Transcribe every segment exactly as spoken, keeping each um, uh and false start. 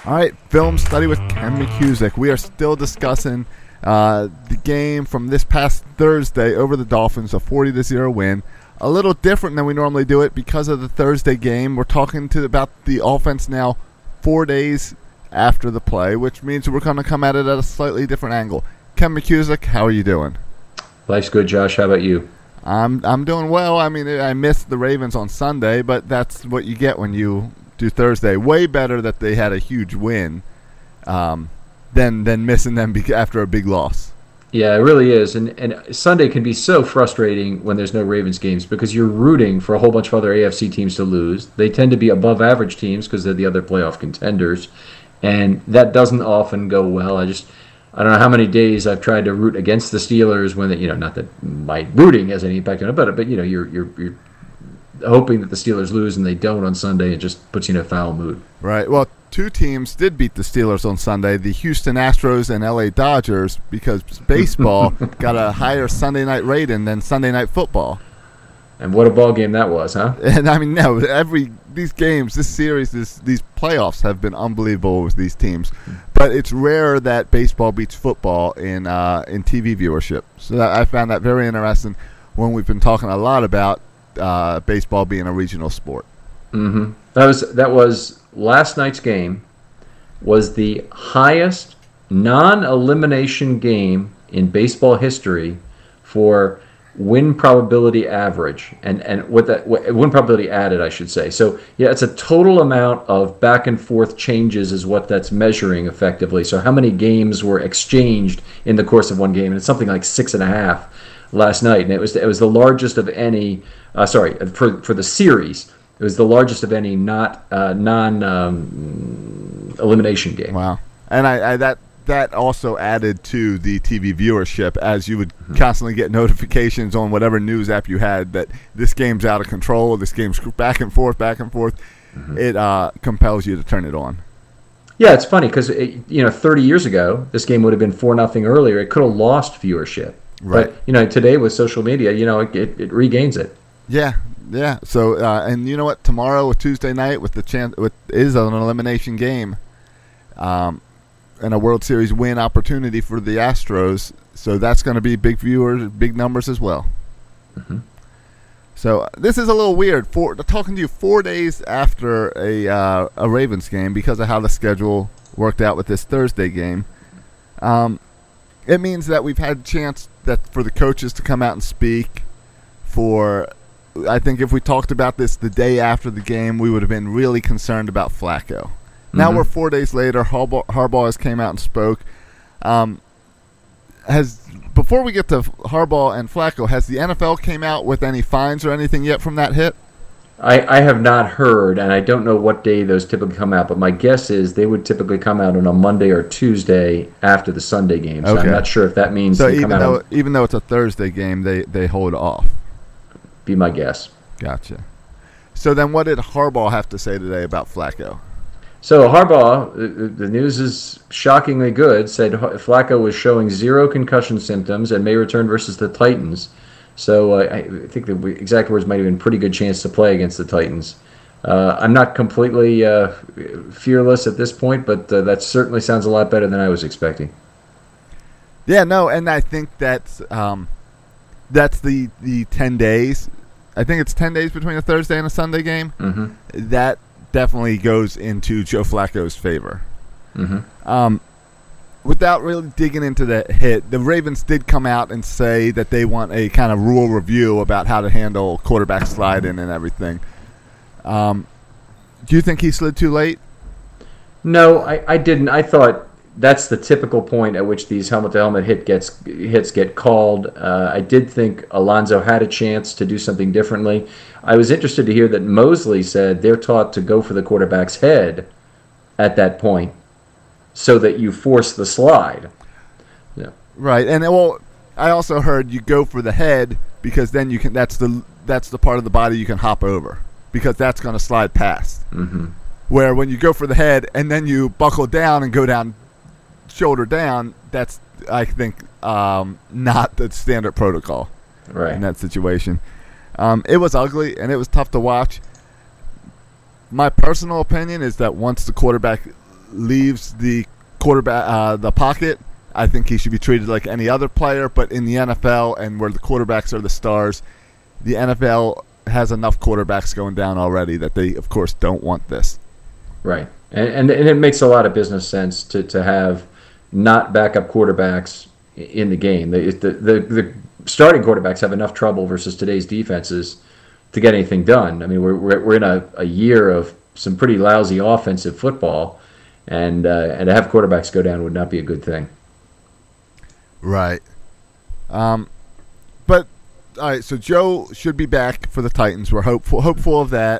All right, film study with Ken McCusick. We are still discussing uh, the game from this past Thursday over the Dolphins, a forty to zero win. A little different than we normally do it because of the Thursday game. We're talking to about the offense now four days after the play, which means we're going to come at it at a slightly different angle. Ken McCusick, how are you doing? Life's good, Josh. How about you? I'm I'm doing well. I mean, I missed the Ravens on Sunday, but that's what you get when you do Thursday. Way better that they had a huge win um, than than missing them be- after a big loss. Yeah, it really is. And and Sunday can be so frustrating when there's no Ravens games because you're rooting for a whole bunch of other A F C teams to lose. They tend to be above average teams because they're the other playoff contenders, and that doesn't often go well. I just I don't know how many days I've tried to root against the Steelers when they, you know, not that my rooting has any impact on it, but but you know you're you're you're hoping that the Steelers lose and they don't on Sunday. It just puts you in a foul mood. Right. Well, two teams did beat the Steelers on Sunday, the Houston Astros and L A Dodgers, because baseball got a higher Sunday night rating than Sunday Night Football. And what a ball game that was, huh? And I mean, no, every these games, this series, this, these playoffs have been unbelievable with these teams. But it's rare that baseball beats football in uh, in T V viewership. So that, I found that very interesting when we've been talking a lot about uh, baseball being a regional sport. Mm-hmm. That was that was last night's game. Was the highest non-elimination game in baseball history for win probability average, and and what that what, win probability added, I should say. So yeah, it's a total amount of back and forth changes is what that's measuring effectively. So how many games were exchanged in the course of one game, and it's something like six and a half last night, and it was it was the largest of any. Uh, sorry, for for the series, it was the largest of any not uh, non um, elimination game. Wow, and I, I that. That also added to the T V viewership, as you would mm-hmm. constantly get notifications on whatever news app you had that this game's out of control, this game's back and forth, back and forth. Mm-hmm. It uh, compels you to turn it on. Yeah, it's funny because you know, thirty years ago, this game would have been four nothing earlier. It could have lost viewership, right? But you know, today with social media, you know, it, it, it regains it. Yeah, yeah. So, uh, and you know what? Tomorrow, with Tuesday night, with the chance, with is an elimination game. Um. And a World Series win opportunity for the Astros, so that's going to be big viewers, big numbers as well. Mm-hmm. So uh, this is a little weird. For talking to you four days after a uh, a Ravens game because of how the schedule worked out with this Thursday game. Um, it means that we've had a chance that for the coaches to come out and speak. For I think if we talked about this the day after the game, we would have been really concerned about Flacco. Now mm-hmm. we're four days later. Harbaugh, Harbaugh has came out and spoke. Um, has before we get to Harbaugh and Flacco, has the N F L came out with any fines or anything yet from that hit? I, I have not heard, and I don't know what day those typically come out. But my guess is they would typically come out on a Monday or Tuesday after the Sunday game. So okay. I'm not sure if that means so they even come though out even though it's a Thursday game, they they hold off. Be my guess. Gotcha. So then, what did Harbaugh have to say today about Flacco? So Harbaugh, the news is shockingly good, said Flacco was showing zero concussion symptoms and may return versus the Titans. So uh, I think the exact words might have been pretty good chance to play against the Titans. Uh, I'm not completely uh, fearless at this point, but uh, that certainly sounds a lot better than I was expecting. Yeah, no, and I think that's um, that's the, the ten days. I think it's ten days between a Thursday and a Sunday game. Mm-hmm. That definitely goes into Joe Flacco's favor. Mm-hmm. Um, without really digging into the hit, the Ravens did come out and say that they want a kind of rule review about how to handle quarterback slide-in and everything. Um, do you think he slid too late? No, I, I didn't. I thought that's the typical point at which these helmet-to-helmet hit gets hits get called. Uh, I did think Alonso had a chance to do something differently. I was interested to hear that Mosley said they're taught to go for the quarterback's head at that point so that you force the slide. Yeah. Right, and well, I also heard you go for the head because then you can. That's the that's the part of the body you can hop over because that's going to slide past. Mm-hmm. Where when you go for the head and then you buckle down and go down shoulder down, that's I think um, not the standard protocol right. in that situation. Um, it was ugly and it was tough to watch. My personal opinion is that once the quarterback leaves the quarterback, uh, the pocket, I think he should be treated like any other player. But in the N F L, and where the quarterbacks are the stars, the N F L has enough quarterbacks going down already that they, of course, don't want this. Right, and and, and it makes a lot of business sense to, to have not backup quarterbacks in the game. The, the the the starting quarterbacks have enough trouble versus today's defenses to get anything done. I mean, we're we're, we're in a, a year of some pretty lousy offensive football, and uh, and to have quarterbacks go down would not be a good thing. Right. Um, but all right. So Joe should be back for the Titans. We're hopeful hopeful of that.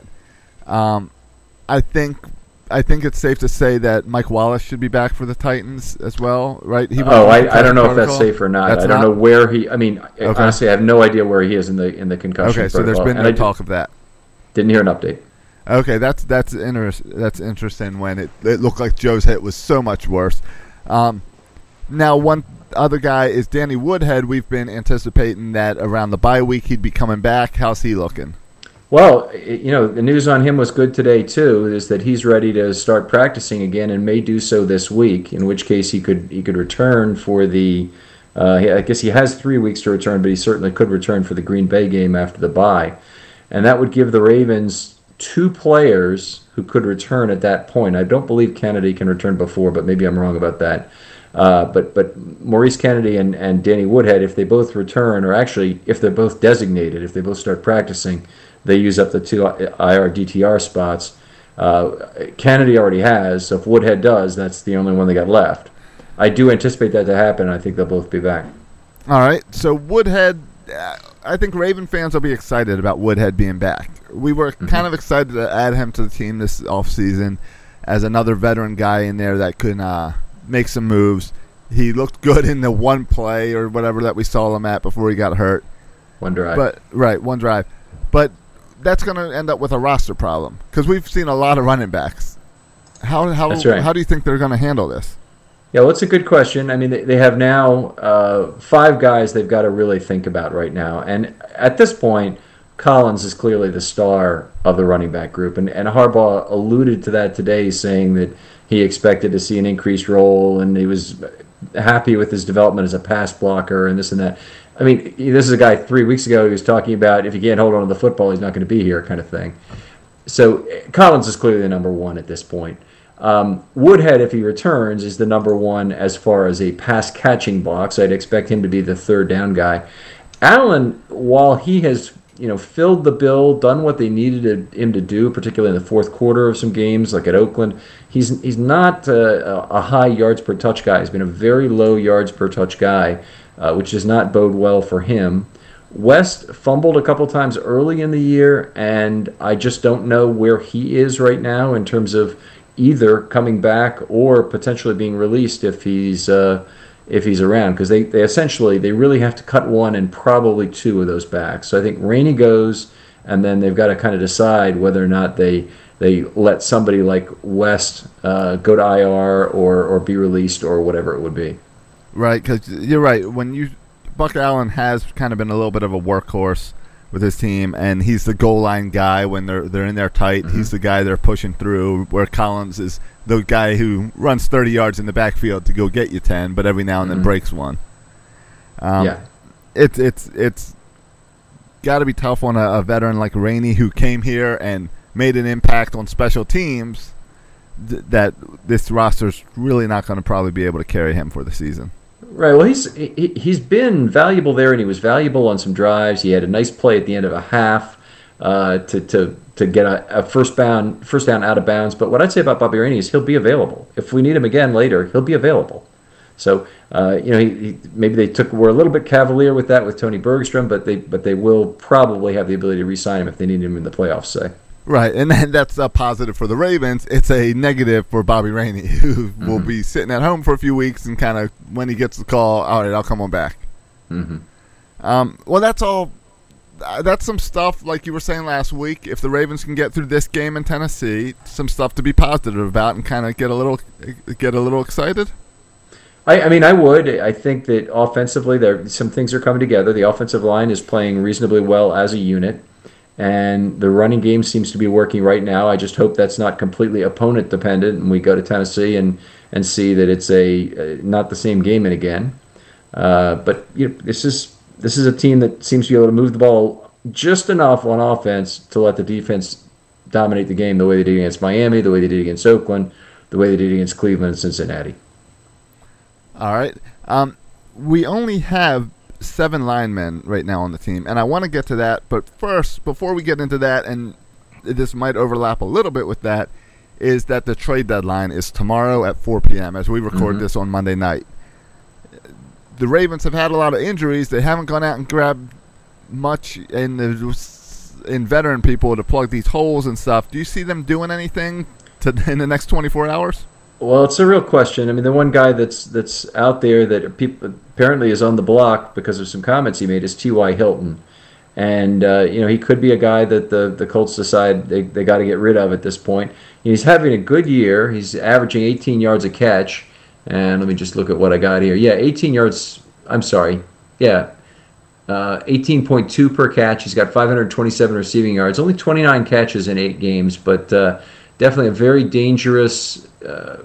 Um, I think I think it's safe to say that Mike Wallace should be back for the Titans as well, right? He oh, I, I don't know protocol. if that's safe or not. That's I don't not? know where he. I mean, okay. honestly, I have no idea where he is in the in the concussion. Okay, so protocol. there's been and no I talk of that. Didn't hear an update. Okay, that's that's interest, that's interesting. When it it looked like Joe's hit was so much worse. Um, now one other guy is Danny Woodhead. We've been anticipating that around the bye week he'd be coming back. How's he looking? Well, you know, the news on him was good today too. Is that he's ready to start practicing again and may do so this week. In which case he could he could return for the. Uh, I guess he has three weeks to return, but he certainly could return for the Green Bay game after the bye, and that would give the Ravens two players who could return at that point. I don't believe Kennedy can return before, but maybe I'm wrong about that. Uh, but but Maurice Kennedy and, and Danny Woodhead, if they both return, or actually if they're both designated, if they both start practicing, they use up the two I R D T R spots. Uh, Kennedy already has, so if Woodhead does, that's the only one they got left. I do anticipate that to happen. I think they'll both be back. All right, so Woodhead, uh, I think Raven fans will be excited about Woodhead being back. We were mm-hmm. kind of excited to add him to the team this offseason as another veteran guy in there that could uh, make some moves. He looked good in the one play or whatever that we saw him at before he got hurt. One drive. But right, one drive. But that's going to end up with a roster problem because we've seen a lot of running backs. How how That's right. how do you think they're going to handle this? Yeah, well, it's a good question. I mean, they, they have now uh, five guys they've got to really think about right now. And at this point, Collins is clearly the star of the running back group. And, and Harbaugh alluded to that today, saying that he expected to see an increased role and he was happy with his development as a pass blocker and this and that. I mean, this is a guy three weeks ago who was talking about if he can't hold on to the football, he's not going to be here kind of thing. So Collins is clearly the number one at this point. Um, Woodhead, if he returns, is the number one as far as a pass-catching box. I'd expect him to be the third down guy. Allen, while he has you know filled the bill, done what they needed him to do, particularly in the fourth quarter of some games, like at Oakland, he's he's not a, a high yards per touch guy. He's been a very low yards per touch guy, uh, which does not bode well for him. West fumbled a couple times early in the year, and I just don't know where he is right now in terms of either coming back or potentially being released if he's uh, if he's around, because they, they essentially they really have to cut one and probably two of those backs. So I think Rainey goes, and then they've got to kind of decide whether or not they they let somebody like West uh, go to I R or or be released or whatever it would be. Right, because you're right. When you Buck Allen has kind of been a little bit of a workhorse with his team, and he's the goal line guy when they're they're in there tight. Mm-hmm. He's the guy they're pushing through, where Collins is the guy who runs thirty yards in the backfield to go get you ten, but every now and then mm-hmm. breaks one. Um, yeah. It's it's it's got to be tough on a, a veteran like Rainey who came here and made an impact on special teams th- that this roster's really not going to probably be able to carry him for the season. Right. Well, he's he, he's been valuable there, and he was valuable on some drives. He had a nice play at the end of a half uh, to to to get a, a first down first down out of bounds. But what I'd say about Bobby Rainey is he'll be available if we need him again later. He'll be available. So uh, you know, he, he, maybe they took were a little bit cavalier with that with Tony Bergstrom, but they but they will probably have the ability to re-sign him if they need him in the playoffs. Say. Right, and then that's a positive for the Ravens. It's a negative for Bobby Rainey, who mm-hmm. will be sitting at home for a few weeks and kind of, when he gets the call, all right, I'll come on back. Mm-hmm. Um, well, that's all. That's some stuff, like you were saying last week. If the Ravens can get through this game in Tennessee, some stuff to be positive about and kind of get a little get a little excited. I, I mean, I would. I think that offensively, there some things are coming together. The offensive line is playing reasonably well as a unit. and the running game seems to be working right now. I just hope that's not completely opponent dependent, and we go to Tennessee and, and see that it's a uh, not the same game again. Uh, but you know, this is this is a team that seems to be able to move the ball just enough on offense to let the defense dominate the game the way they did against Miami, the way they did against Oakland, the way they did against Cleveland and Cincinnati. All right. Um, we only have seven linemen right now on the team, and I want to get to that. But first, before we get into that, and this might overlap a little bit with that, is that the trade deadline is tomorrow at four p.m. as we record mm-hmm. this on Monday night. The Ravens have had a lot of injuries. They haven't gone out and grabbed much in the, in veteran people to plug these holes and stuff. Do you see them doing anything to, in the next twenty-four hours? Well, it's a real question. I mean, the one guy that's that's out there that people, apparently is on the block because of some comments he made is T Y. Hilton. And, uh, you know, he could be a guy that the, the Colts decide they, they got to get rid of at this point. He's having a good year. He's averaging eighteen yards a catch. And let me just look at what I got here. Yeah, eighteen yards. I'm sorry. Yeah, uh, eighteen point two per catch. He's got five hundred twenty-seven receiving yards. Only twenty-nine catches in eight games, but uh, definitely a very dangerous uh,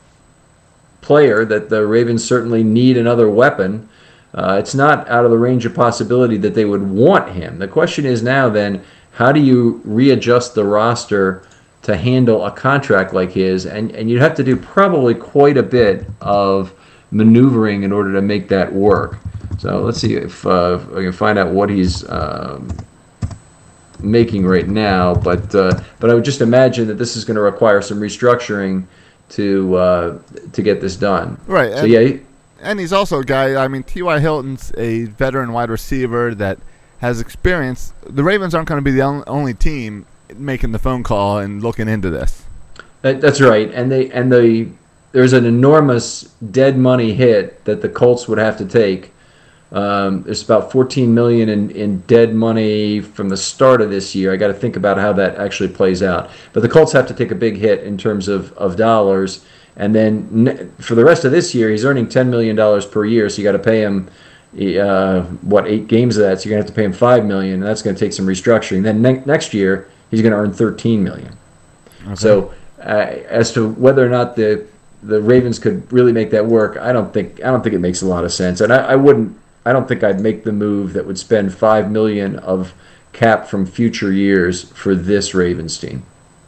player that the Ravens certainly need another weapon. Uh, it's not out of the range of possibility that they would want him. The question is now then, how do you readjust the roster to handle a contract like his? And, and you'd have to do probably quite a bit of maneuvering in order to make that work. So let's see if, uh, if I can find out what he's um, making right now. But uh, but I would just imagine that this is going to require some restructuring to uh, to get this done. Right. So and, yeah, he, and he's also a guy. I mean, T Y. Hilton's a veteran wide receiver that has experience. The Ravens aren't going to be the only team making the phone call and looking into this. That, that's right. And they and the there's an enormous dead money hit that the Colts would have to take. Um, there's about fourteen million dollars in, in dead money from the start of this year. I got to think about how that actually plays out. But the Colts have to take a big hit in terms of, of dollars. And then ne- for the rest of this year, he's earning ten million dollars per year. So you got to pay him, uh, what, eight games of that. So you're going to have to pay him five million dollars, and that's going to take some restructuring. Then ne- next year, he's going to earn thirteen million dollars. Okay. So uh, as to whether or not the the Ravens could really make that work, I don't think I don't think it makes a lot of sense. And I, I wouldn't. I don't think I'd make the move that would spend five million dollars of cap from future years for this Ravens team.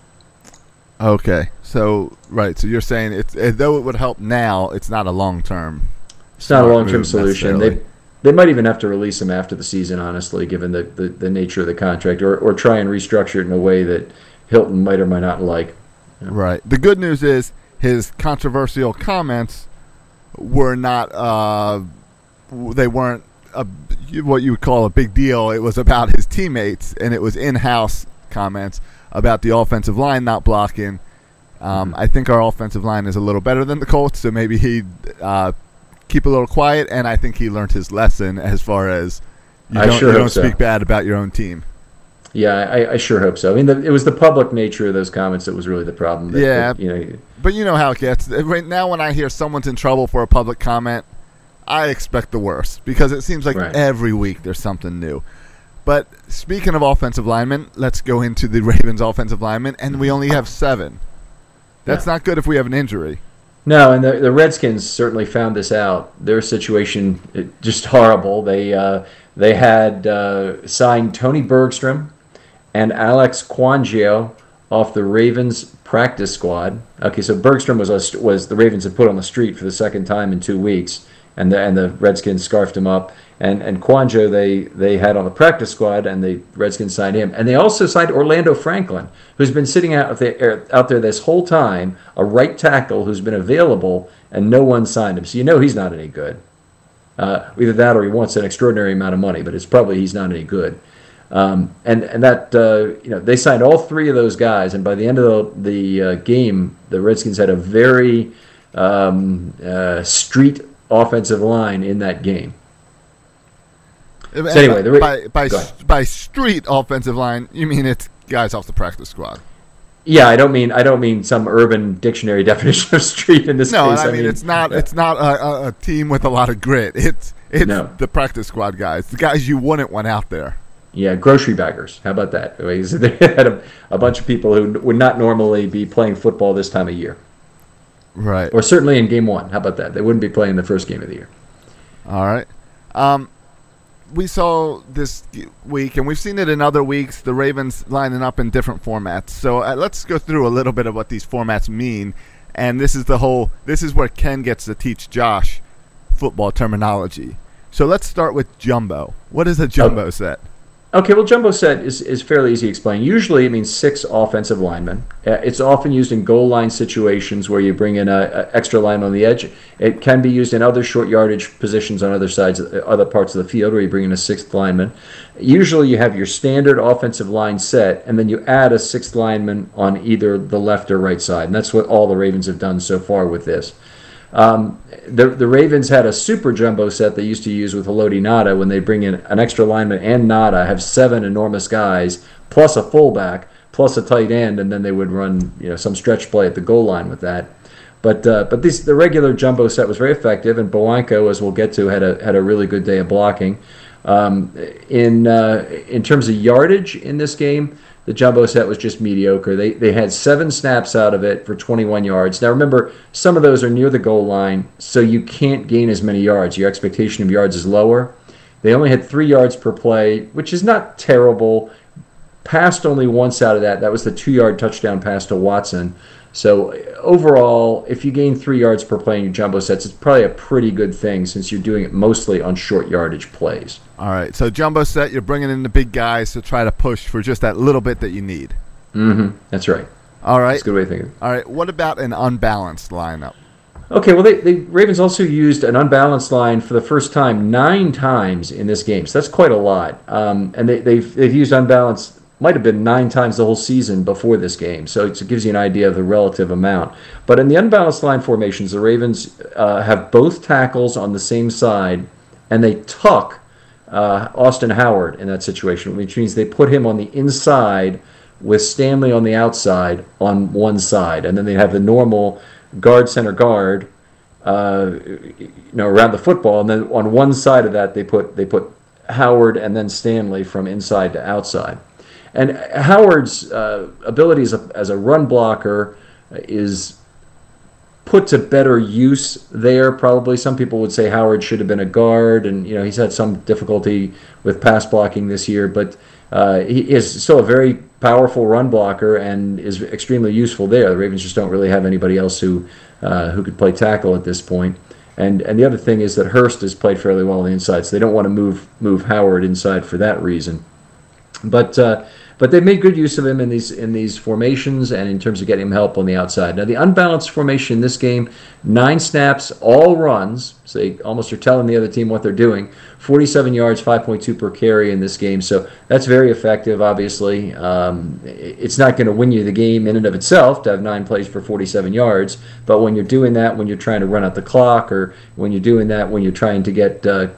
Okay, so right, so you're saying it's though it would help now, it's not a long term. It's not a long term solution. They they might even have to release him after the season, honestly, given the, the, the nature of the contract, or or try and restructure it in a way that Hilton might or might not like. Yeah. Right. The good news is his controversial comments were not. Uh, They weren't a, what you would call a big deal. It was about his teammates, and it was in-house comments about the offensive line not blocking. Um, I think our offensive line is a little better than the Colts, so maybe he'd uh, keep a little quiet, and I think he learned his lesson as far as you don't, sure you don't so. speak bad about your own team. Yeah, I, I sure hope so. I mean, the, it was the public nature of those comments that was really the problem. That, yeah, that, you know, but you know how it gets. Right now, when I hear someone's in trouble for a public comment, I expect the worst because it seems like right. every week there's something new. But speaking of offensive linemen, let's go into the Ravens offensive linemen, and we only have seven. That's yeah. not good if we have an injury. No, and the, the Redskins certainly found this out. Their situation is just horrible. They uh, they had uh, signed Tony Bergstrom and Alex Quangio off the Ravens practice squad. Okay, so Bergstrom was a, was the Ravens had put on the street for the second time in two weeks. And the, and the Redskins scarfed him up. And and Quanjo they, they had on the practice squad, and the Redskins signed him. And they also signed Orlando Franklin, who's been sitting out there, out there this whole time, a right tackle who's been available, and no one signed him. So you know he's not any good. Uh, either that or he wants an extraordinary amount of money, but it's probably he's not any good. Um, and and that uh, you know they signed all three of those guys, and by the end of the, the uh, game, the Redskins had a very um, uh, street offensive line in that game. So anyway, the, by by, by street offensive line, you mean it's guys off the practice squad? Yeah, I don't mean I don't mean some urban dictionary definition of street in this no, case. No, I, I mean, mean it's not yeah. it's not a, a team with a lot of grit. It's it's no. the practice squad guys, the guys you wouldn't want out there. Yeah, grocery baggers. How about that? They had a, a bunch of people who would not normally be playing football this time of year. Right. Or certainly in game one. How about that? They wouldn't be playing the first game of the year. All right. Um, we saw this week, and we've seen it in other weeks, the Ravens lining up in different formats. So uh, let's go through a little bit of what these formats mean. And this is the whole, this is where Ken gets to teach Josh football terminology. So let's start with jumbo. What is a jumbo oh. set? Okay, well, jumbo set is, is fairly easy to explain. Usually it means six offensive linemen. Uh, it's often used in goal line situations where you bring in an extra line on the edge. It can be used in other short yardage positions on other sides, other parts of the field where you bring in a sixth lineman. Usually you have your standard offensive line set, and then you add a sixth lineman on either the left or right side. And that's what all the Ravens have done so far with this. Um, the the Ravens had a super jumbo set they used to use with Haloti Ngata when they bring in an extra lineman and Ngata, have seven enormous guys, plus a fullback, plus a tight end, and then they would run you know some stretch play at the goal line with that. But uh, but this the regular jumbo set was very effective, and Bowanko, as we'll get to, had a had a really good day of blocking. Um, in uh, in terms of yardage in this game, the jumbo set was just mediocre. They they had seven snaps out of it for twenty-one yards. Now remember, some of those are near the goal line, so you can't gain as many yards. Your expectation of yards is lower. They only had three yards per play, which is not terrible. Passed only once out of that. That was the two-yard touchdown pass to Watson. So overall, if you gain three yards per play in your jumbo sets, it's probably a pretty good thing since you're doing it mostly on short yardage plays. All right, so jumbo set, you're bringing in the big guys to try to push for just that little bit that you need. Mm-hmm. That's right. All right. That's a good way of thinking. All right, what about an unbalanced lineup? Okay, well, they, the Ravens also used an unbalanced line for the first time nine times in this game, so that's quite a lot. Um, and they, they've they've used unbalanced, might have been nine times the whole season before this game, so it gives you an idea of the relative amount. But in the unbalanced line formations, the Ravens uh, have both tackles on the same side, and they tuck uh, Austin Howard in that situation, which means they put him on the inside with Stanley on the outside on one side, and then they have the normal guard, center guard, uh, you know, around the football, and then on one side of that they put they put Howard and then Stanley from inside to outside. And Howard's uh, ability as a, as a run blocker is put to better use there. Probably some people would say Howard should have been a guard, and you know he's had some difficulty with pass blocking this year, but uh, he is still a very powerful run blocker and is extremely useful there. The Ravens just don't really have anybody else who uh, who could play tackle at this point. And and the other thing is that Hurst has played fairly well on the inside, so they don't want to move move Howard inside for that reason. But uh, but they've made good use of him in these in these formations and in terms of getting him help on the outside. Now the unbalanced formation in this game, nine snaps, all runs. So they almost are telling the other team what they're doing. forty-seven yards, five point two per carry in this game. So that's very effective. Obviously, um, it's not going to win you the game in and of itself to have nine plays for forty-seven yards. But when you're doing that, when you're trying to run out the clock, or when you're doing that, when you're trying to get uh,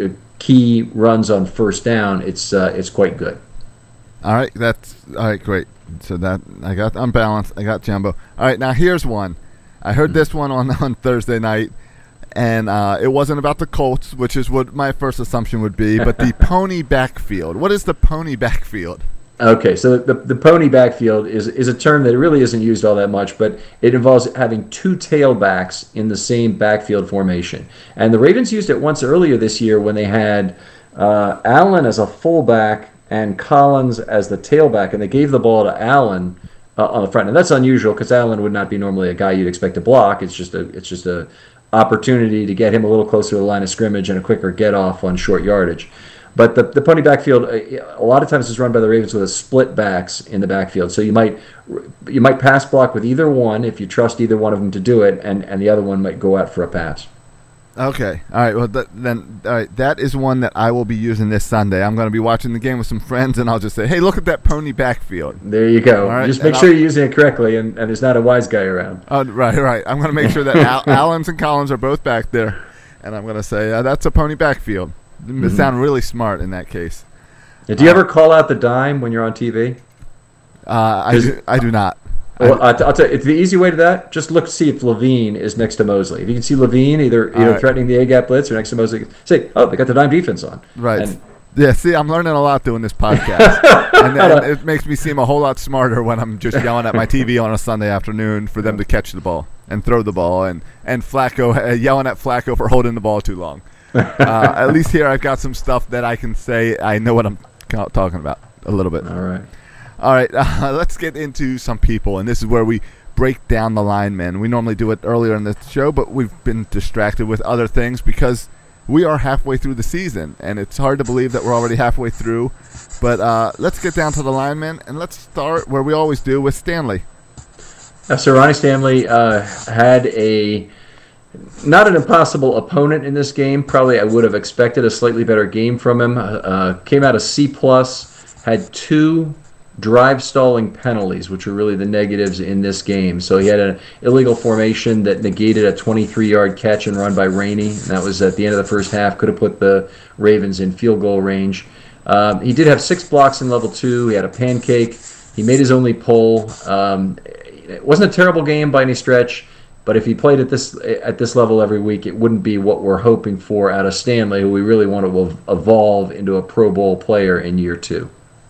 key runs on first down, it's uh, it's quite good. All right, that's all right. Great. So that I got unbalanced. I got jumbo. All right, now here's one. I heard this one on, on Thursday night, and uh, it wasn't about the Colts, which is what my first assumption would be, but the pony backfield. What is the pony backfield? Okay, so the the pony backfield is is a term that really isn't used all that much, but it involves having two tailbacks in the same backfield formation. And the Ravens used it once earlier this year when they had uh, Allen as a fullback and Collins as the tailback, and they gave the ball to Allen uh, on the front. And that's unusual because Allen would not be normally a guy you'd expect to block. It's just a it's just a opportunity to get him a little closer to the line of scrimmage and a quicker get off on short yardage. But the the pony backfield a lot of times is run by the Ravens with a split backs in the backfield. So you might you might pass block with either one if you trust either one of them to do it, and, and the other one might go out for a pass. Okay. All right. Well, th- then, all right. That is one that I will be using this Sunday. I'm going to be watching the game with some friends, and I'll just say, "Hey, look at that pony backfield." There you go. Right? Just make and sure I'll, you're using it correctly, and, and there's not a wise guy around. Oh, right, right. I'm going to make sure that Al- Allens and Collins are both back there, and I'm going to say uh, that's a pony backfield. It mm-hmm. sound really smart in that case. Now, do you uh, ever call out the dime when you're on T V? Uh, I do, I do not. Well, I'll, I'll tell you, it's the easy way to that. Just look to see if Levine is next to Mosley. If you can see Levine either either right. threatening the A-gap blitz or next to Mosley, say, "Oh, they got the dime defense on." Right. And Yeah, see, I'm learning a lot doing this podcast. and, and it makes me seem a whole lot smarter when I'm just yelling at my T V on a Sunday afternoon for them to catch the ball and throw the ball, and, and Flacco, uh, yelling at Flacco for holding the ball too long. Uh, at least here I've got some stuff that I can say I know what I'm talking about a little bit. All right. All right, uh, let's get into some people, and this is where we break down the linemen. We normally do it earlier in the show, but we've been distracted with other things because we are halfway through the season, and it's hard to believe that we're already halfway through. But uh, let's get down to the linemen, and let's start where we always do with Stanley. Uh, so Ronnie Stanley uh, had a not an impossible opponent in this game. Probably I would have expected a slightly better game from him. Uh, came out a C plus, had two drive stalling penalties, which were really the negatives in this game. So he had an illegal formation that negated a twenty-three-yard catch and run by Rainey, and that was at the end of the first half. Could have put the Ravens in field goal range. Um, he did have six blocks in level two. He had a pancake. He made his only pull. Um, it wasn't a terrible game by any stretch, but if he played at this at this level every week, it wouldn't be what we're hoping for out of Stanley, who we really want to evolve into a Pro Bowl player in year two.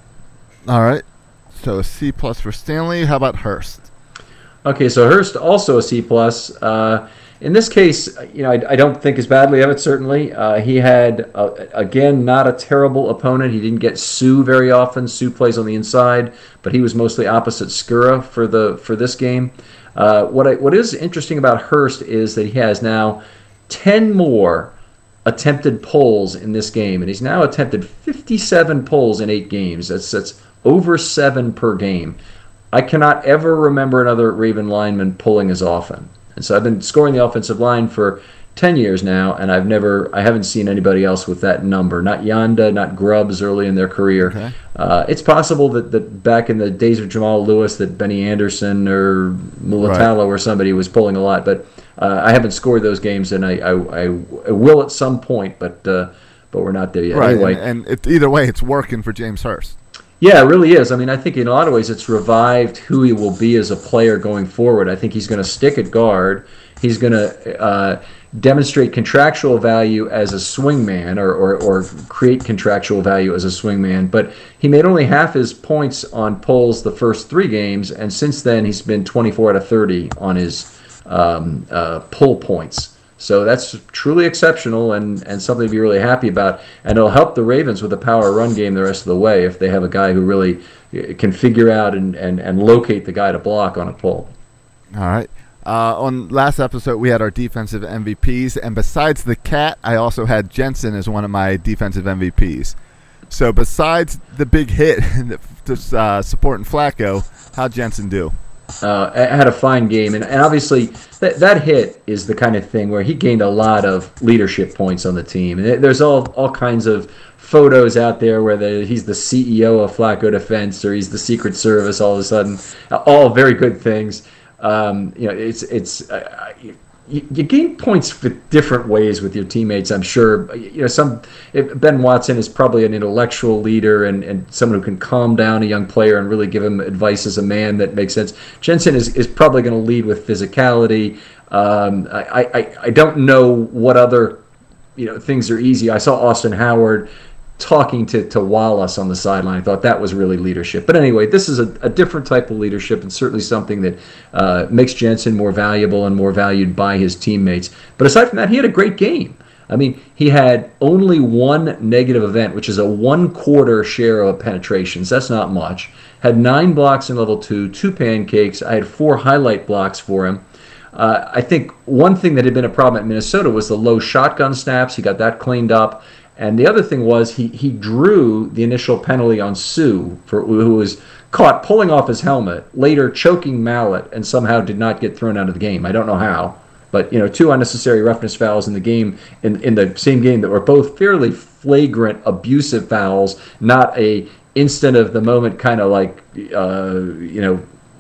All right. So a C plus for Stanley. How about Hurst? Okay, so Hurst also a C plus. Uh, in this case, you know, I, I don't think as badly of it. Certainly, uh, he had uh, again not a terrible opponent. He didn't get Sue very often. Sue plays on the inside, but he was mostly opposite Skura for the for this game. Uh, what I, what is interesting about Hurst is that he has now ten more attempted pulls in this game, and he's now attempted fifty-seven pulls in eight games. That's that's over seven per game. I cannot ever remember another Raven lineman pulling as often. And so I've been scoring the offensive line for ten years now, and I've never, I haven't seen anybody else with that number. Not Yanda, not Grubbs early in their career. Okay. Uh, it's possible that, that back in the days of Jamal Lewis, that Benny Anderson or Mulatalo right. or somebody was pulling a lot, but uh, I haven't scored those games, and I, I, I, I will at some point, but uh, but we're not there yet. Right, anyway, and, and it, either way, it's working for James Hurst. Yeah, it really is. I mean, I think in a lot of ways it's revived who he will be as a player going forward. I think he's going to stick at guard. He's going to uh, demonstrate contractual value as a swingman or, or, or create contractual value as a swingman. But he made only half his points on pulls the first three games, and since then he's been twenty-four out of thirty on his um, uh, pull points. So that's truly exceptional and, and something to be really happy about. And it'll help the Ravens with a power run game the rest of the way if they have a guy who really can figure out and, and, and locate the guy to block on a pull. All right. Uh, on last episode, we had our defensive M V Ps. And besides the cat, I also had Jensen as one of my defensive M V Ps. So besides the big hit just uh, supporting Flacco, how'd Jensen do? Uh, had a fine game, and, and obviously that that hit is the kind of thing where he gained a lot of leadership points on the team. And there's all all kinds of photos out there where the, he's the C E O of Flacco Defense or he's the Secret Service all of a sudden. All very good things. Um, you know, it's it's uh, you, you gain points for different ways with your teammates. I'm sure. You know, some Ben Watson is probably an intellectual leader and, and someone who can calm down a young player and really give him advice as a man that makes sense. Jensen is, is probably going to lead with physicality. Um, I, I I don't know what other you know things are easy. I saw Austin Howard talking to, to Wallace on the sideline. I thought that was really leadership. But anyway, this is a, a different type of leadership and certainly something that uh, makes Jensen more valuable and more valued by his teammates. But aside from that, he had a great game. I mean, he had only one negative event, which is a one-quarter share of penetrations. That's not much. Had nine blocks in level two, two pancakes. I had four highlight blocks for him. Uh, I think one thing that had been a problem at Minnesota was the low shotgun snaps. He got that cleaned up. And the other thing was he, he drew the initial penalty on Sue, for, who was caught pulling off his helmet, later choking Mallet, and somehow did not get thrown out of the game. I don't know how. But, you know, two unnecessary roughness fouls in the game, in, in the same game that were both fairly flagrant, abusive fouls, not a instant of the moment kind of like, uh, you know,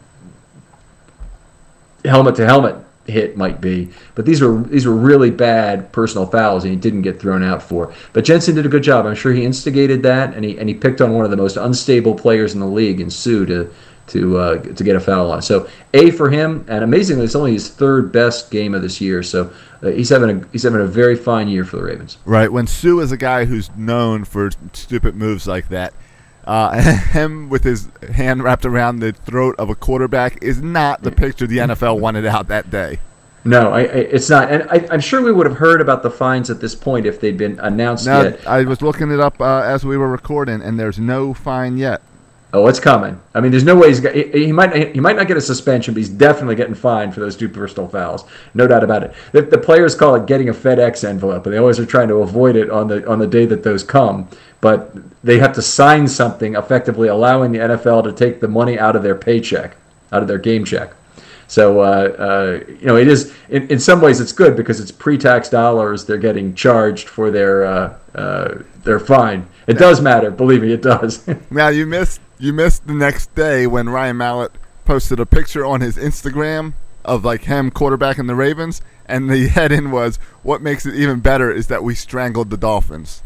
helmet-to-helmet hit might be, but these were these were really bad personal fouls, and he didn't get thrown out for. But Jensen did a good job. I'm sure he instigated that, and he and he picked on one of the most unstable players in the league, in Sue, to to uh, to get a foul on. So A for him, and amazingly, it's only his third best game of this year. So uh, he's having a he's having a very fine year for the Ravens. Right. When Sue is a guy who's known for stupid moves like that, uh, him with his hand wrapped around the throat of a quarterback is not the picture the N F L wanted out that day. No, I, I, it's not. And I, I'm sure we would have heard about the fines at this point if they'd been announced now, yet. I was looking it up uh, as we were recording, and there's no fine yet. Oh, it's coming. I mean, there's no way he's got, he, he might he might not get a suspension, but he's definitely getting fined for those two personal fouls. No doubt about it. The, the players call it getting a FedEx envelope, and they always are trying to avoid it on the on the day that those come. But they have to sign something effectively allowing the N F L to take the money out of their paycheck, out of their game check. So, uh, uh, you know, it is, in, in some ways it's good because it's pre-tax dollars they're getting charged for their uh, uh, their fine. It does matter, believe me, it does. Now, you missed you missed the next day when Ryan Mallett posted a picture on his Instagram of, like, him quarterbacking the Ravens, and the heading was, "What makes it even better is that we strangled the Dolphins."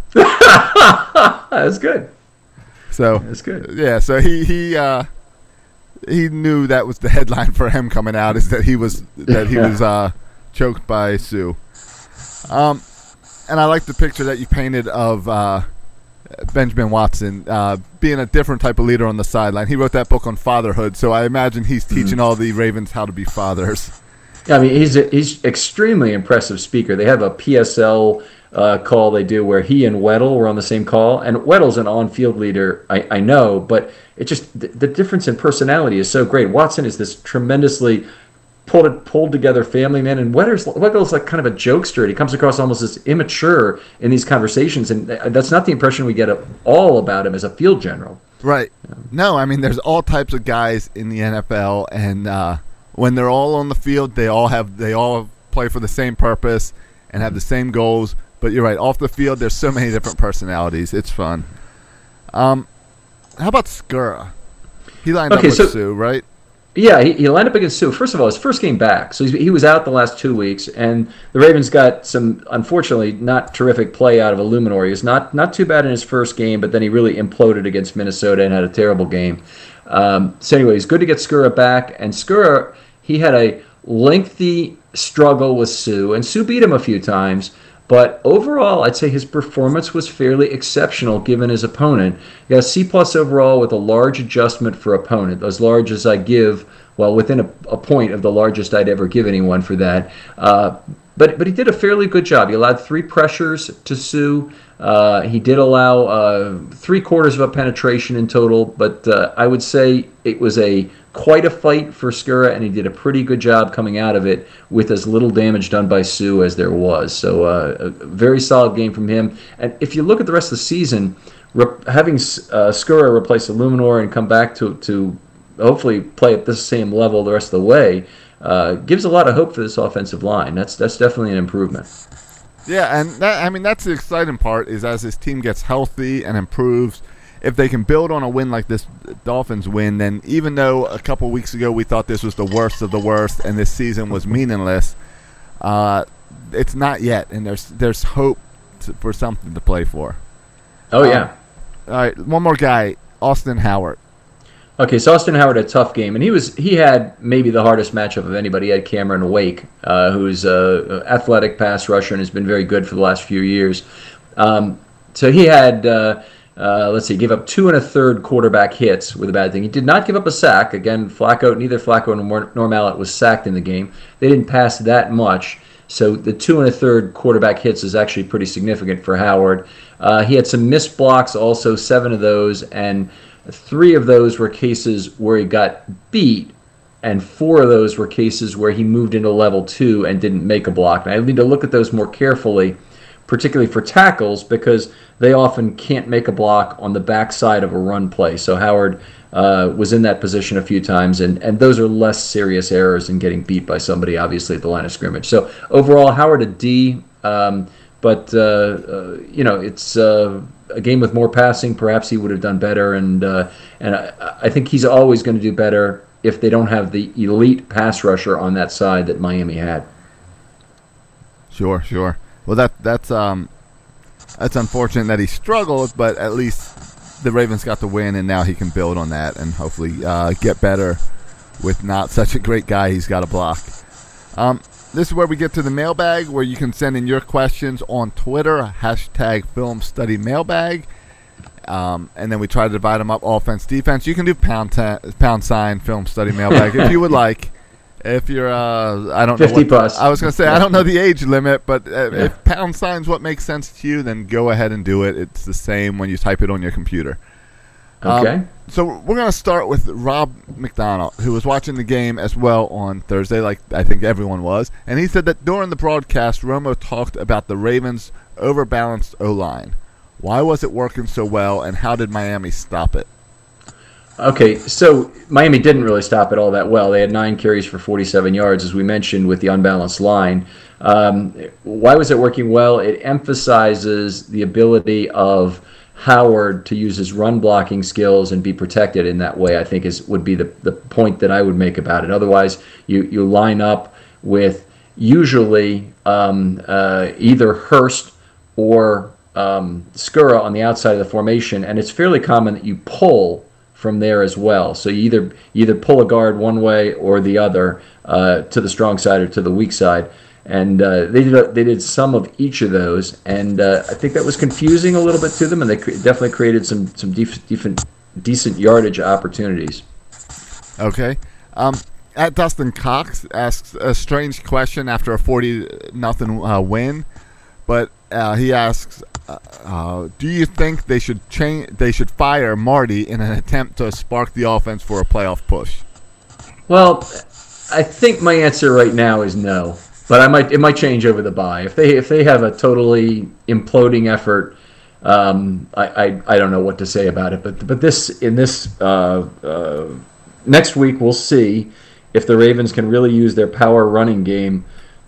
That's good. So, That's good. Yeah, so he, he uh, he knew that was the headline for him coming out, is that he was that he was uh, choked by Sue. Um, and I like the picture that you painted of uh, Benjamin Watson uh, being a different type of leader on the sideline. He wrote that book on fatherhood, so I imagine he's teaching mm-hmm. all the Ravens how to be fathers. Yeah, I mean, he's a, he's extremely impressive speaker. They have a P S L uh, call they do where he and Weddle were on the same call, and Weddle's an on-field leader, I, I know, but it just the, the difference in personality is so great. Watson is this tremendously pulled pulled together family man, and Weddle's, Weddle's like kind of a jokester. He comes across almost as immature in these conversations, and that's not the impression we get at all about him as a field general. Right. Yeah. No, I mean, there's all types of guys in the N F L, and uh, when they're all on the field, they all have they all play for the same purpose and have the same goals. But you're right, off the field, there's so many different personalities. It's fun. Um, how about Skura? He lined okay, up with so, Sue, right? Yeah, he, he lined up against Sue. First of all, his first game back. So he's, he was out the last two weeks, and the Ravens got some, unfortunately, not terrific play out of Illuminor. He was not, not too bad in his first game, but then he really imploded against Minnesota and had a terrible game. Um, so anyway, it's good to get Skura back. And Skura, he had a lengthy struggle with Sue, and Sue beat him a few times. But overall, I'd say his performance was fairly exceptional given his opponent. He got a C plus overall with a large adjustment for opponent, as large as I give, well, within a, a point of the largest I'd ever give anyone for that. Uh, but but he did a fairly good job. He allowed three pressures to Sue. Uh, he did allow uh, three quarters of a penetration in total, but uh, I would say it was a quite a fight for Skura, and he did a pretty good job coming out of it with as little damage done by Sue as there was. So uh, a very solid game from him. And if you look at the rest of the season, re- having uh, Skura replace Illuminor and come back to to hopefully play at the same level the rest of the way uh, gives a lot of hope for this offensive line. That's that's definitely an improvement. Yeah, and that, I mean, that's the exciting part, is as his team gets healthy and improves, if they can build on a win like this Dolphins win, then even though a couple weeks ago we thought this was the worst of the worst and this season was meaningless, uh, it's not yet, and there's there's hope to, for something to play for. Oh, yeah. Um, all right, one more guy, Austin Howard. Okay, so Austin Howard had a tough game, and he was he had maybe the hardest matchup of anybody. He had Cameron Wake, uh, who's an athletic pass rusher and has been very good for the last few years. Um, so he had, uh, uh, let's see, gave up two and a third quarterback hits with a bad thing. He did not give up a sack. Again, Flacco, neither Flacco nor, nor Mallett was sacked in the game. They didn't pass that much. So the two and a third quarterback hits is actually pretty significant for Howard. Uh, he had some missed blocks also, seven of those, and three of those were cases where he got beat, and four of those were cases where he moved into level two and didn't make a block. And I need to look at those more carefully, particularly for tackles, because they often can't make a block on the backside of a run play. So Howard uh, was in that position a few times, and, and those are less serious errors than getting beat by somebody, obviously, at the line of scrimmage. So overall, Howard a D, um, but, uh, uh, you know, it's uh, a game with more passing. Perhaps he would have done better, and, uh, and I, I think he's always going to do better if they don't have the elite pass rusher on that side that Miami had. Sure, sure. Well, that that's um, that's unfortunate that he struggled, but at least the Ravens got the win, and now he can build on that and hopefully uh, get better with not such a great guy he's got to block. Um, this is where we get to the mailbag, where you can send in your questions on Twitter, hashtag Film Study Mailbag. Um, and then we try to divide them up, offense, defense. You can do pound, ta- pound sign Film Study Mailbag if you would like. If you're, uh, I don't know. fifty what, plus. I was going to say, I don't know the age limit, but uh, Yeah. if pound sign's what makes sense to you, then go ahead and do it. It's the same when you type it on your computer. Okay. Um, so we're going to start with Rob McDonald, who was watching the game as well on Thursday, like I think everyone was. And he said that during the broadcast, Romo talked about the Ravens' overbalanced O-line. Why was it working so well, and how did Miami stop it? Okay, so Miami didn't really stop it all that well. They had nine carries for forty-seven yards, as we mentioned, with the unbalanced line. Um, why was it working well? It emphasizes the ability of Howard to use his run blocking skills and be protected in that way, I think is would be the, the point that I would make about it. Otherwise, you, you line up with usually um, uh, either Hurst or um, Skura on the outside of the formation, and it's fairly common that you pull from there as well. So you either either pull a guard one way or the other uh, to the strong side or to the weak side. And uh, they did they did some of each of those, and uh, I think that was confusing a little bit to them, and they cre- definitely created some some def- def- decent yardage opportunities. Okay. Um, at Dustin Cox asks a strange question after a forty nothing uh, win, but uh, he asks, uh, uh, "Do you think they should change? They should fire Marty in an attempt to spark the offense for a playoff push?" Well, I think my answer right now is no. But I might it might change over the bye. If they if they have a totally imploding effort, um, I, I I don't know what to say about it. But but this in this uh, uh, next week we'll see if the Ravens can really use their power running game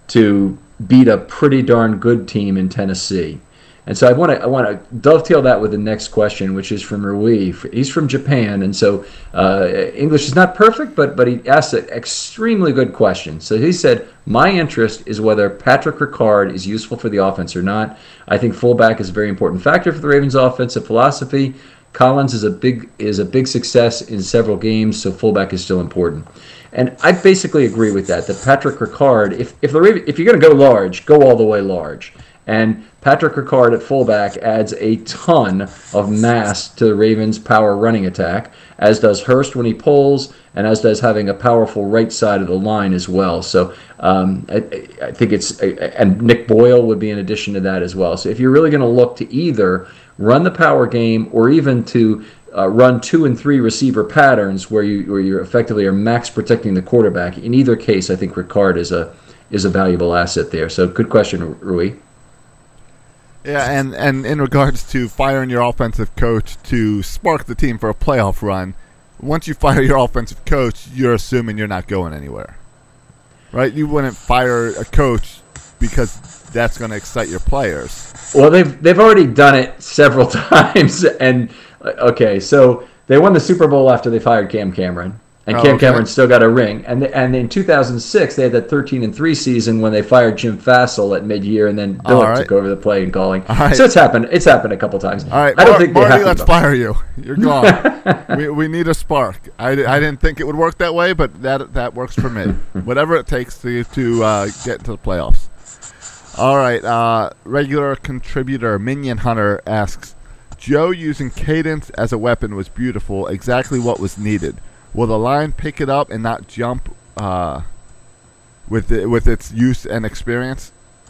to beat a pretty darn good team in Tennessee. And so I want to I want to dovetail that with the next question, which is from Rui. He's from Japan, and so uh, English is not perfect, but but he asked an extremely good question. So he said, "My interest is whether Patrick Ricard is useful for the offense or not. I think fullback is a very important factor for the Ravens' offensive philosophy. Collins is a big is a big success in several games, so fullback is still important." And I basically agree with that. That Patrick Ricard, if if the Raven, if you're going to go large, go all the way large. And Patrick Ricard at fullback adds a ton of mass to the Ravens' power running attack, as does Hurst when he pulls, and as does having a powerful right side of the line as well. So um, I, I think it's, and Nick Boyle would be in addition to that as well. So if you're really going to look to either run the power game or even to uh, run two and three receiver patterns where you where you effectively are max protecting the quarterback, in either case, I think Ricard is a is a valuable asset there. So good question, Rui. Yeah, and, and in regards to firing your offensive coach to spark the team for a playoff run, once you fire your offensive coach, you're assuming you're not going anywhere, right? You wouldn't fire a coach because that's going to excite your players. Well, they've they've already done it several times, and okay, so they won the Super Bowl after they fired Cam Cameron. And Oh, Cam okay. Cameron still got a ring. And the, and in two thousand six, they had that thirteen and three season when they fired Jim Fassel at mid-year, and then Billick right. took over the play and calling. All right. So it's happened. It's happened a couple times. All right, I don't Mar- think they Marty, have to let's go. fire you. You're gone. we we need a spark. I, di- I didn't think it would work that way, but that that works for me. Whatever it takes to to uh, get into the playoffs. All right, uh, regular contributor Minion Hunter asks, Joe using cadence as a weapon was beautiful. Exactly what was needed. Will the line pick it up and not jump uh, with the, with its use and experience?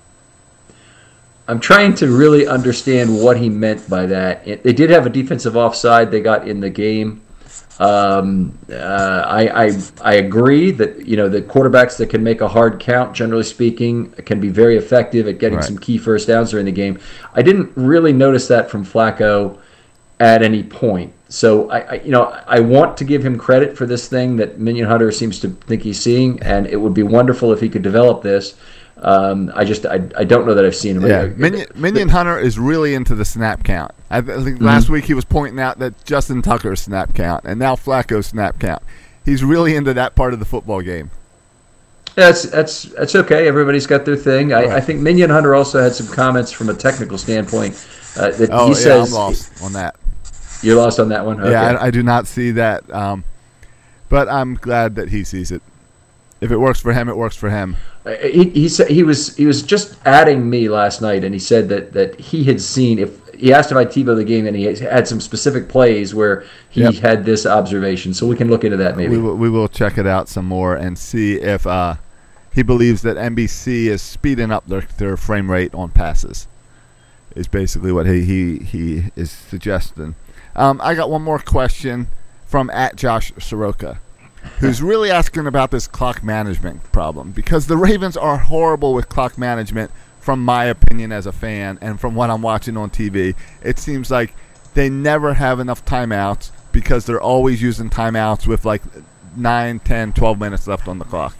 I'm trying to really understand what he meant by that. It, they did have a defensive offside they got in the game. Um, uh, I, I I agree that you know the quarterbacks that can make a hard count, generally speaking, can be very effective at getting Right. some key first downs during the game. I didn't really notice that from Flacco at any point. So I, I you know I want to give him credit for this thing that Minion Hunter seems to think he's seeing, and it would be wonderful if he could develop this. Um, I just I, I don't know that I've seen him. Yeah, Minion, Minion Hunter is really into the snap count. I th- think Mm-hmm. last week he was pointing out that Justin Tucker's snap count and now Flacco's snap count. He's really into that part of the football game. That's that's that's okay. Everybody's got their thing. I, Right. I think Minion Hunter also had some comments from a technical standpoint uh, that Oh, he yeah, says I'm lost on that. You're lost on that one? Okay. Yeah, I, I do not see that. Um, but I'm glad that he sees it. If it works for him, it works for him. Uh, He he said he was he was just adding me last night, and he said that, that he had seen if he asked if I TiVo the game, and he had some specific plays where he Yep. had this observation. So we can look into that maybe. We will, we will check it out some more and see if uh, he believes that N B C is speeding up their, their frame rate on passes. Is basically what he he, he is suggesting. Um, I got one more question from at Josh Soroka, who's really asking about this clock management problem, because the Ravens are horrible with clock management from my opinion as a fan and from what I'm watching on T V. It seems like they never have enough timeouts because they're always using timeouts with like nine, ten, twelve minutes left on the clock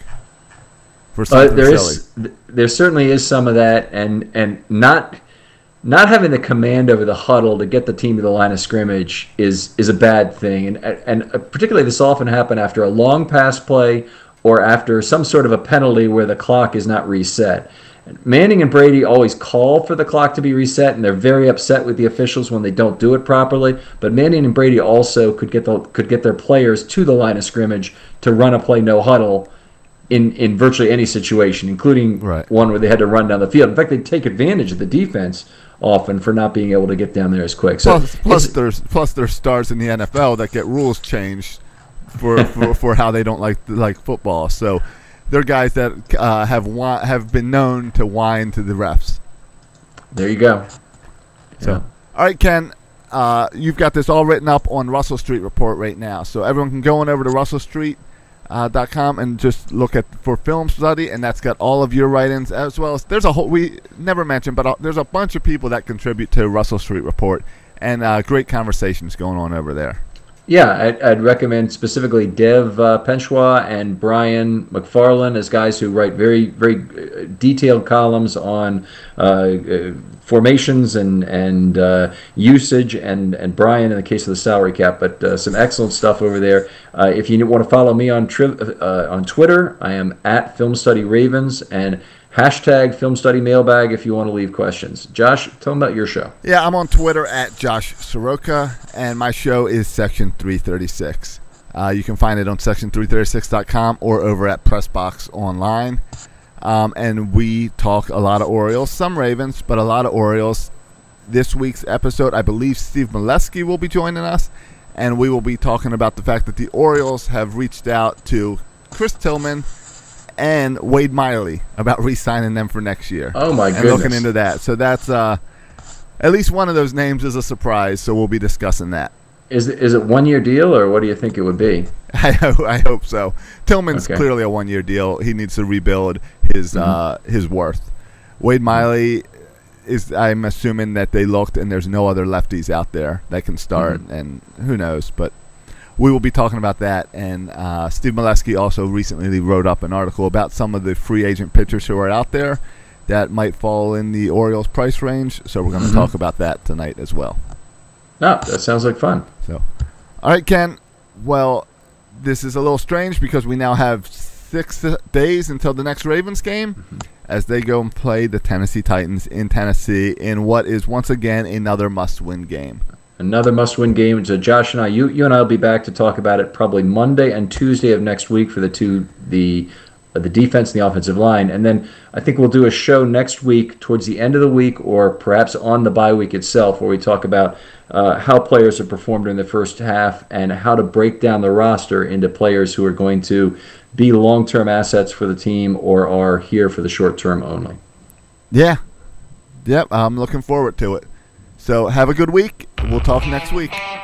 for Uh, something there silly. is there certainly is some of that, and and not not having the command over the huddle to get the team to the line of scrimmage is is a bad thing, and and particularly this often happen after a long pass play or after some sort of a penalty where the clock is not reset. Manning and Brady always call for the clock to be reset, and they're very upset with the officials when they don't do it properly. But Manning and Brady also could get the could get their players to the line of scrimmage to run a play no huddle in, in virtually any situation, including Right. one where they had to run down the field. In fact, they take advantage of the defense often for not being able to get down there as quick. So Plus, plus it's- there's plus there's stars in the N F L that get rules changed for for, for how they don't like like football. So they're guys that uh, have whi- have been known to whine to the refs. there you go. So, Yeah. all right, Ken, uh, you've got this all written up on Russell Street Report right now, so everyone can go on over to russell street dot com and just look at for film study, and that's got all of your write-ins as well as there's a whole we never mentioned, but uh, there's a bunch of people that contribute to Russell Street Report, and uh, great conversations going on over there. Yeah, I'd, I'd recommend specifically Dev uh, Penchwa and Brian McFarlane as guys who write very, very uh, detailed columns on uh, uh, formations and and uh, usage, and and Brian in the case of the salary cap. But uh, some excellent stuff over there. Uh, if you want to follow me on tri- uh, on Twitter, I am at Film Study Ravens and hashtag Film Study Mailbag if you want to leave questions. Josh, tell them about your show. Yeah, I'm on Twitter at Josh Soroka, and my show is Section three thirty-six. Uh, you can find it on section three thirty-six dot com or over at Pressbox Online. Um, and we talk a lot of Orioles, some Ravens, but a lot of Orioles. This week's episode, I believe Steve Molesky will be joining us, and we will be talking about the fact that the Orioles have reached out to Chris Tillman and Wade Miley about re-signing them for next year. Oh, my and goodness. looking into that. So that's uh, at least one of those names is a surprise, so we'll be discussing that. Is it, is it one year deal, or what do you think it would be? I, ho- I hope so. Tillman's Okay. clearly a one-year deal. He needs to rebuild his Mm-hmm. uh, his worth. Wade Miley is. I'm assuming that they looked and there's no other lefties out there that can start, Mm-hmm. and who knows. But we will be talking about that. And uh, Steve Molesky also recently wrote up an article about some of the free agent pitchers who are out there that might fall in the Orioles price range. So we're going to Mm-hmm. talk about that tonight as well. No, that sounds like fun. So, all right, Ken. Well, this is a little strange because we now have six days until the next Ravens game Mm-hmm. as they go and play the Tennessee Titans in Tennessee in what is once again another must-win game. Another must-win game. So Josh and I, you you and I will be back to talk about it probably Monday and Tuesday of next week for the two the uh, the defense and the offensive line, and then I think we'll do a show next week towards the end of the week, or perhaps on the bye week itself, where we talk about uh, how players have performed in the first half and how to break down the roster into players who are going to be long-term assets for the team or are here for the short term only. Yeah. Yep, I'm looking forward to it. So have a good week. We'll talk next week.